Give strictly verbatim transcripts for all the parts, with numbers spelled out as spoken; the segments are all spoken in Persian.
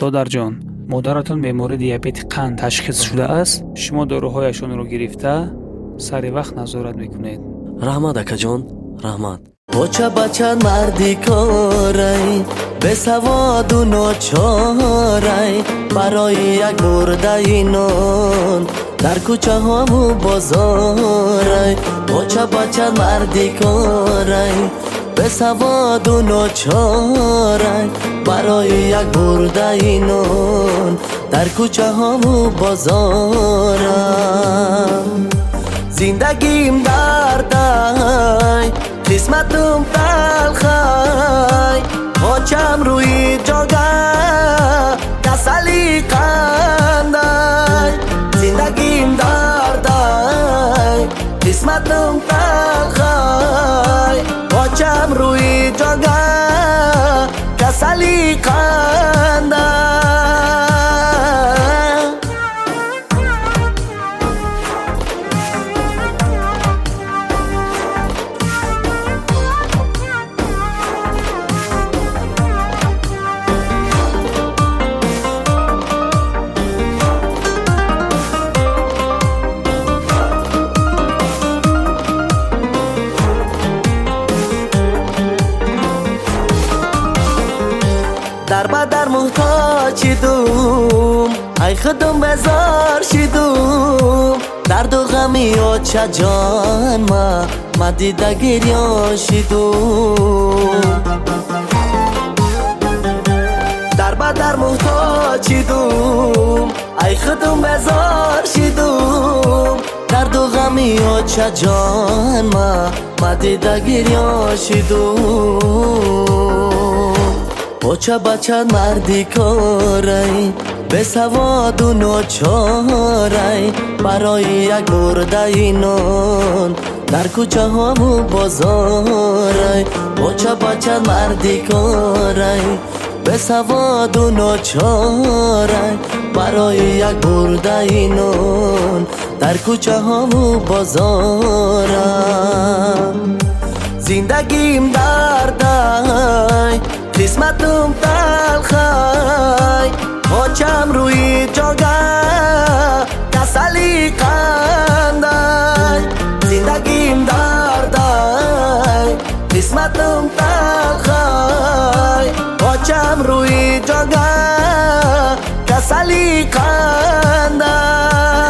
دادرجان، مادرتان بیماری دیابت قند تشخیص شده است. شما داروهایشان را گرفته سر وقت نظارت میکنید. رحمت اکا جان، رحمت. بچه بچه مردی کاری به سواد و ناچاری برای یک مرده نان در کوچه ها و بازاری. بچه بچه مردی کاری به سواد و ناچاری برای یک مرده نان در کوچه ها و بازاری. زندگیم دردای قسمتم تلخای پاچم روی جاگه کسلی قندای. زندگیم دردای قسمتم تلخای پاچم روی جاگه کسلی قندای. در بدر محتاج شدم ای خودم بزار شدم. درد و غمی آچه جان ما ما دیده گریان شدم. در بدر محتاج شدم ای خودم بزار شدم. درد و غمی آچه جان ما ما دیده گریان شدم. بچه بچه مردی کاری به سواد و ناچاری برای یک مرده نان در کوچه ها و بازاری. بچه بچه مردی کاری به سواد و ناچاری برای یک مرده نان در کوچه ها و بازاری. زندگیم دردای قسمتم تلخای پاچم روی جاگه کسلی قندای. زندگیم دردای قسمتم تلخای پاچم روی جاگه کسلی قندای.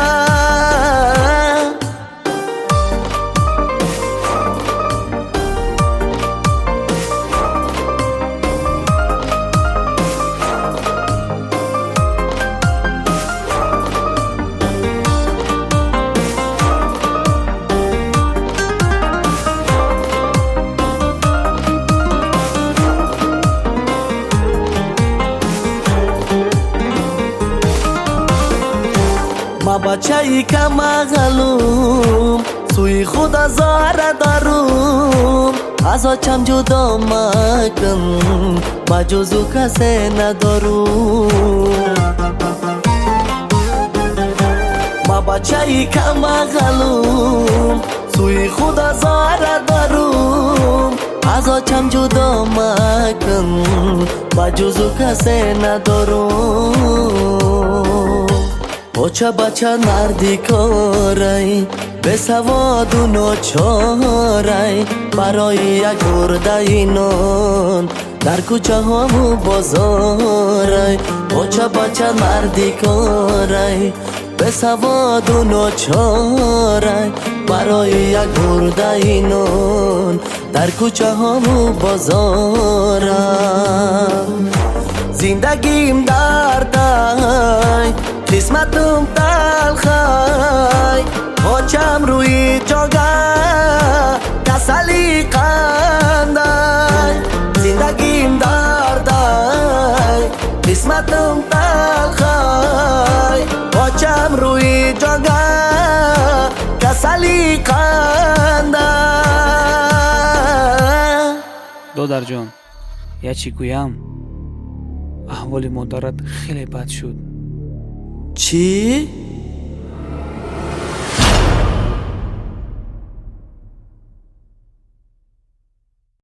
ما بچه ای که مغلوم سوی خدا زاره دارم. از آچم جدا مکن با جزو کسی ندارم. ما بچه ای که مغلوم سوی خدا زاره دارم. از آچم جدا مکن با جزو کسی ندارم. بچه بچه مردی کاری به سواد و ناچاری برای یک مرده نان در کوچه ها و بازاری. بچه بچه مردی کاری به سواد و ناچاری برای یک مرده نان در کوچه ها و بازاری. زندگیم دردای قسمتم تلخای پاچم روی جاگه کسلی قندای. زندگیم دردای قسمتم تلخای پاچم روی جاگه کسلی قندای. دادرجان، یا چی گویم؟ احوال مادرت خیلی بد شد. چی؟